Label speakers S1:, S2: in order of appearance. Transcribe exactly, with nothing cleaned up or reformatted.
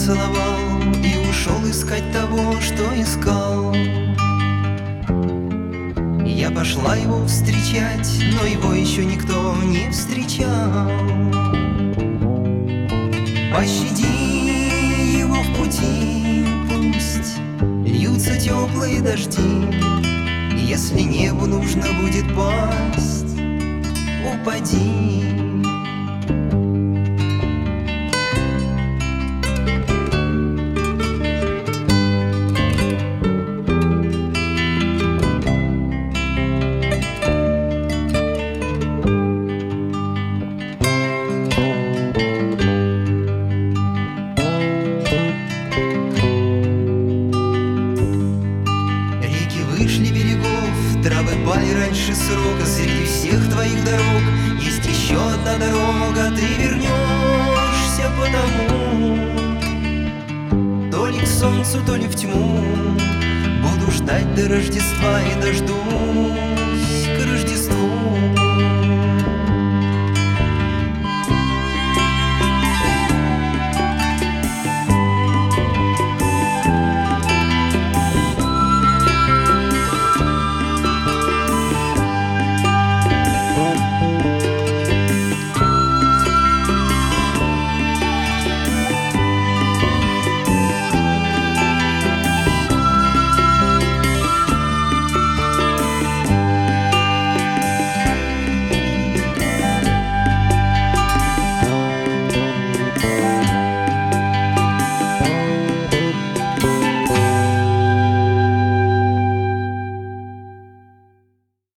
S1: поцеловал и ушел искать того, что искал. Я пошла его встречать, но его еще никто не встречал. Пощади его в пути, пусть льются теплые дожди. Если небу нужно будет пасть, упади. Вышли берегов, травы пали раньше срока. Среди всех твоих дорог есть еще одна дорога. Ты вернешься потому, то ли к солнцу, то ли в тьму. Буду ждать до Рождества и дождусь.